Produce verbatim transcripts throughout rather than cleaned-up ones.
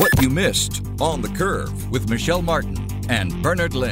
What you missed on The Curve with Michelle Martin and Bernard Lynn.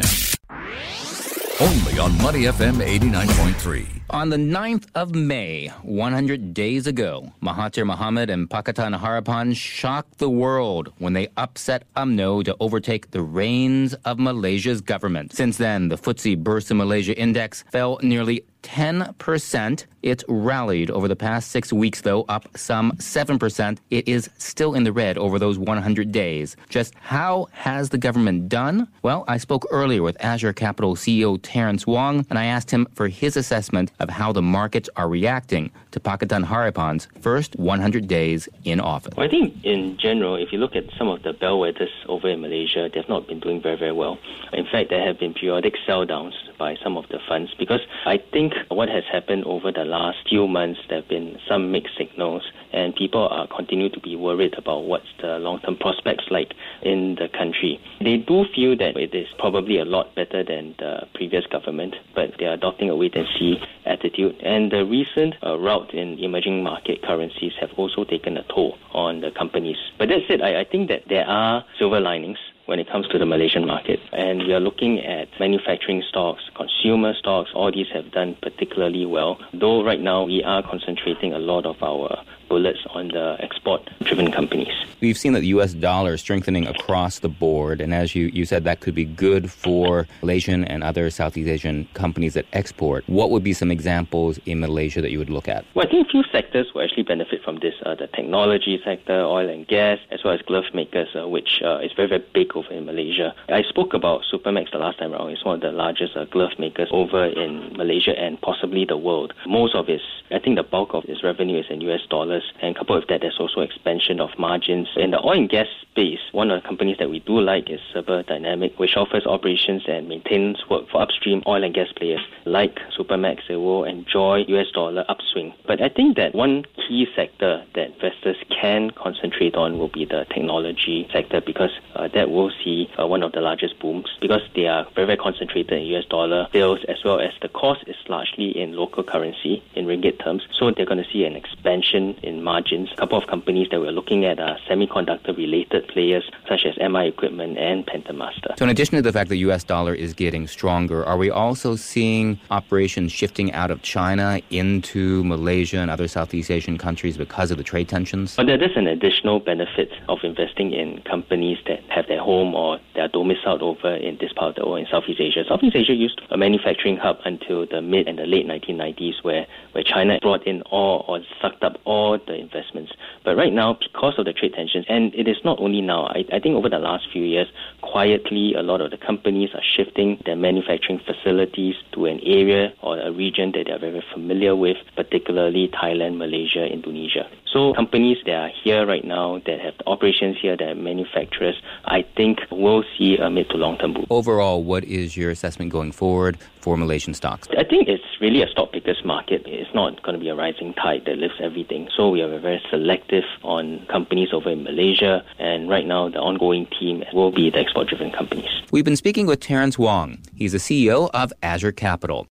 Only on Money F M eighty-nine point three. On the ninth of May, one hundred days ago, Mahathir Mohamad and Pakatan Harapan shocked the world when they upset U M N O to overtake the reins of Malaysia's government. Since then, the F T S E Bursa Malaysia Index fell nearly ten percent. It's rallied over the past six weeks, though, up some seven percent. It is still in the red over those one hundred days. Just how has the government done? Well, I spoke earlier with Azure Capital C E O Terence Wong, and I asked him for his assessment of how the markets are reacting to Pakatan Harapan's first one hundred days in office. Well, I think in general, if you look at some of the bellwethers over in Malaysia, they've not been doing very, very well. In fact, there have been periodic sell downs by some of the funds, because I think what has happened over the last few months, there have been some mixed signals, and people are continue to be worried about what's the long-term prospects like in the country. They do feel that it is probably a lot better than the previous government, but they are adopting a wait-and-see attitude. And the recent uh, rout in emerging market currencies have also taken a toll on the companies. But that said, I, I think that there are silver linings when it comes to the Malaysian market. And we are looking at manufacturing stocks, consumer stocks, all these have done particularly well. Though right now we are concentrating a lot of our bullets on the export-driven companies. We've seen that the U S dollar strengthening across the board, and as you, you said, that could be good for Malaysian and other Southeast Asian companies that export. What would be some examples in Malaysia that you would look at? Well, I think a few sectors will actually benefit from this. Uh, the technology sector, oil and gas, as well as glove makers, uh, which uh, is very, very big over in Malaysia. I spoke about Supermax the last time around. It's one of the largest uh, glove makers over in Malaysia and possibly the world. Most of its, I think the bulk of its revenue is in U S dollars, and coupled with that, there's also expansion of margins. In the oil and gas space, one of the companies that we do like is Server Dynamic, which offers operations and maintenance work for upstream oil and gas players like Supermax. They will enjoy U S dollar upswing. But I think that one key sector that investors can concentrate on will be the technology sector, because uh, that will see uh, one of the largest booms, because they are very, very concentrated in U S dollar sales, as well as the cost is largely in local currency, in ringgit terms. So they're going to see an expansion in margins. A couple of companies that we're looking at are semiconductor-related players, such as M I Equipment and Pentamaster. So in addition to the fact that the U S dollar is getting stronger, are we also seeing operations shifting out of China into Malaysia and other Southeast Asian countries because of the trade tensions? Well, there is an additional benefit of investing in companies that have their home or their domiciled over in this part of the world, in Southeast Asia. Southeast Asia used a manufacturing hub until the mid and the late nineteen nineties, where, where China brought in all or sucked up all the investments. But right now, because of the trade tensions, and it is not only now, I, I think over the last few years, quietly, a lot of the companies are shifting their manufacturing facilities to an area or a region that they are very familiar with, particularly Thailand, Malaysia, Indonesia. So companies that are here right now, that have operations here, that are manufacturers, I think will see a mid to long-term boom. Overall, what is your assessment going forward for Malaysian stocks? I think it's really a stock picker's market. It's not going to be a rising tide that lifts everything. So we are very selective on companies over in Malaysia, and right now the ongoing team will be the export-driven companies. We've been speaking with Terence Wong. He's the C E O of Azure Capital.